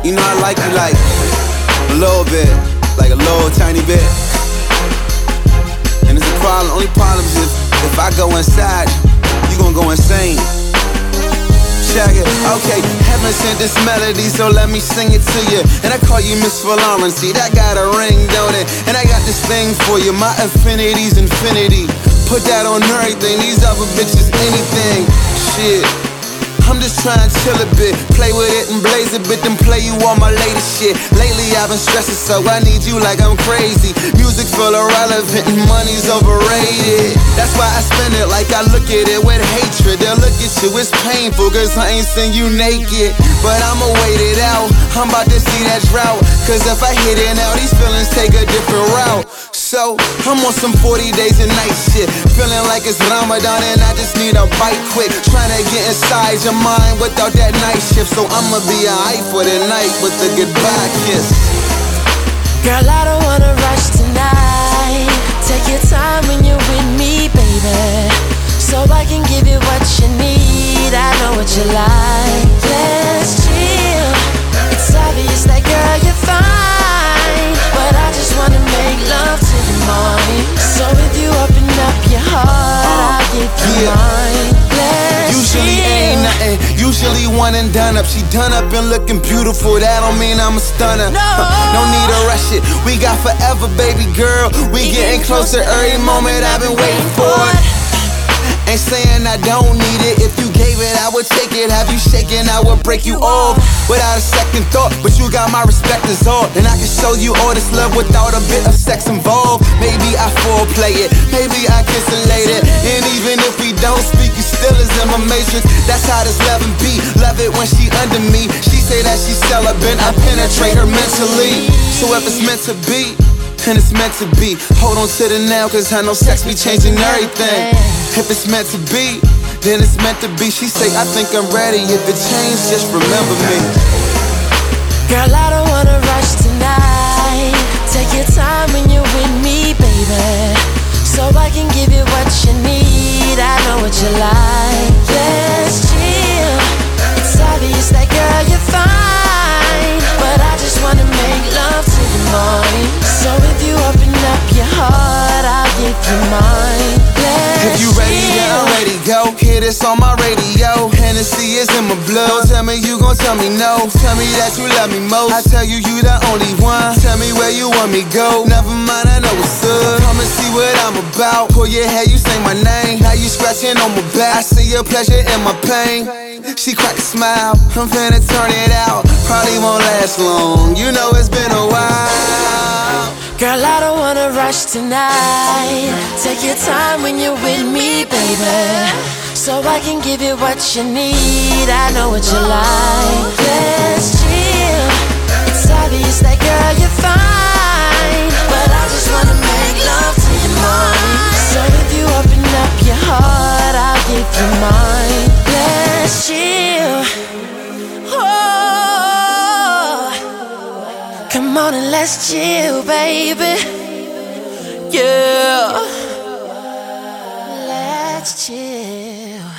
You know I like you like a little bit, like a little tiny bit. And it's a problem, only problem is if I go inside, you gon' go insane. Check it, okay, heaven sent this melody, so let me sing it to you. And I call you Miss Valorant, see that got a ring, don't it? And I got this thing for you, my infinity's infinity. Put that on everything, these other bitches anything. Shit, I'm just trying to chill a bit, play with it and blaze a bit, then play you all my latest shit. Lately I've been stressing, so I need you like I'm crazy. Music feel irrelevant and money's overrated. That's why I spend it like I look at it with hatred. They'll look at you, it's painful, cause I ain't seen you naked. But I'ma wait it out, I'm about to see that drought. Cause if I hit it now, these feelings take a different route. So, I'm on some 40 days and nights shit, feeling like it's Ramadan and I just need a bite quick. Trying to get inside your mind without that night shift. So I'ma be alright for the night with a goodbye kiss. Girl, I don't wanna rush tonight. Take your time when you're with me, baby, so I can give you what you need. I know what you like. Let's chill. It's obvious that girl you're fine, but I just wanna make love till the morning. So if you open up your heart, I'll give you mine. Usually ain't nothing, usually one and done up. She done up and looking beautiful, that don't mean I'm a stunner. No need to rush it, we got forever, baby girl. We getting closer every moment, I've been waiting for it. Ain't saying I don't need it, if you gave it, I would take it. Have you shaken, I would break you off without a second thought. But you got my respect is all, and I can show you all this love without a bit of sex involved. Maybe I foreplay it, maybe I kiss it later. And even if we don't speak, you still is in my matrix. That's how this loving be, love it when she under me. She say that she's celibate, I penetrate her mentally. So if it's meant to be, and it's meant to be, hold on to the now, cause I know sex be changing everything. If it's meant to be, then it's meant to be. She say, I think I'm ready, if it changed, just remember me. Girl, I don't wanna rush tonight. Take your time when you're with me, baby, so I can give you what you need. I know what you like. Let's chill. It's obvious that girl you're fine, but I just wanna make love till the morning. So if you open up your heart, I'll give you mine. If you ready, then I'm ready, go. Hear this on my radio, Hennessy is in my blood. Don't tell me you gon' tell me no. Tell me that you love me most. I tell you you the only one. Tell me where you want me go. Never mind, I know what's up. Come and see what I'm about. Pull your hair, you say my name. Now you scratching on my back. I see your pleasure in my pain. She cracked a smile, I'm finna turn it out. Probably won't last long, you know it's been a while. Girl, I don't wanna rush tonight. Take your time when you're with me, baby, so I can give you what you need. I know what you like. Let's chill. It's obvious that girl you're fine, but I just wanna make love till the morning. So if you open up your heart, I'll give you mine. Let's chill. Come on and let's chill, baby. Yeah. Let's chill.